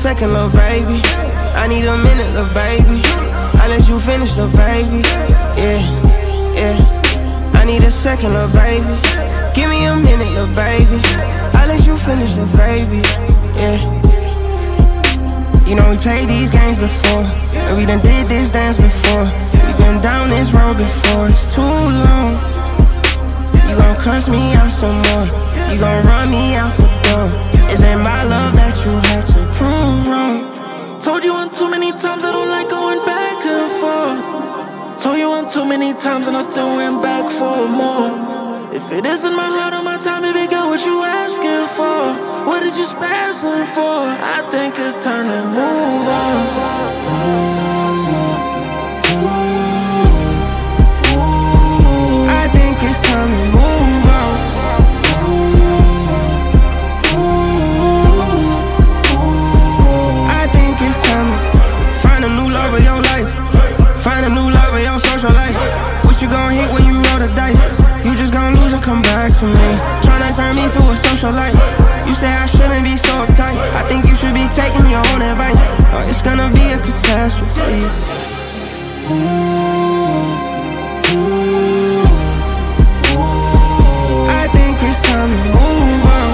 second, little baby. I need a minute, little baby. I let you finish, little baby. Yeah, yeah. I need a second, little baby. Give me a minute, little baby. I let you finish, little baby. Yeah. You know we played these games before, and we done did this dance before. We been down this road before, it's too long. You gon' cuss me out some more, you gon' run me out the door. Is it my love that you had to prove wrong? Told you one too many times I don't like going back and forth. Told you one too many times and I still went back for more. If it isn't my heart or my time, baby girl, what you asking for? What is you spazzing for? I think it's time to move on. I think it's time to move on. I think it's time to find a new love of your life. Find a new love of your social life. What you gon' hit when you roll the dice? You just gon' lose and come back to me. Tryna turn me to a socialite. You say I shouldn't be so uptight. I think you should be taking your own advice, or it's gonna be a catastrophe. I think it's time to move on.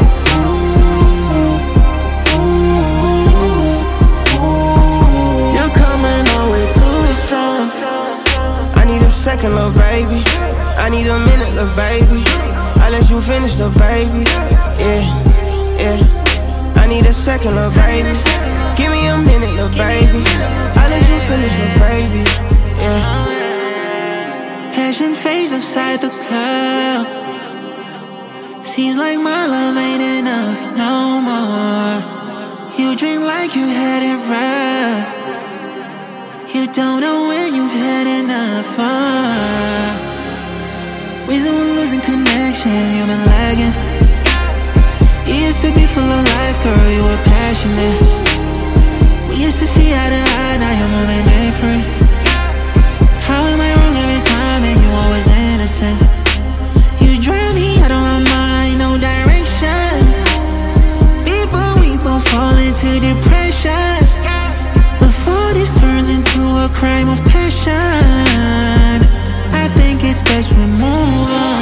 You're coming on way too strong. I need a second, little baby. I need a minute, little baby. I let you finish, little baby. Yeah, yeah. I need a second, little baby. Give me a minute, little baby. I let you finish, little baby. Yeah. Passion fades outside the club. Seems like my love ain't enough no more. You dream like you had it rough. You don't know when you've had enough. Reason we're losing connection, you've been lagging. You used to be full of life, girl, you were passionate. We used to see eye to eye, now you're moving different. How am I wrong every time and you always innocent? You drive me out of my mind, no direction. Before we both fall into depression, before this turns into a crime of passion, I think it's best we move on.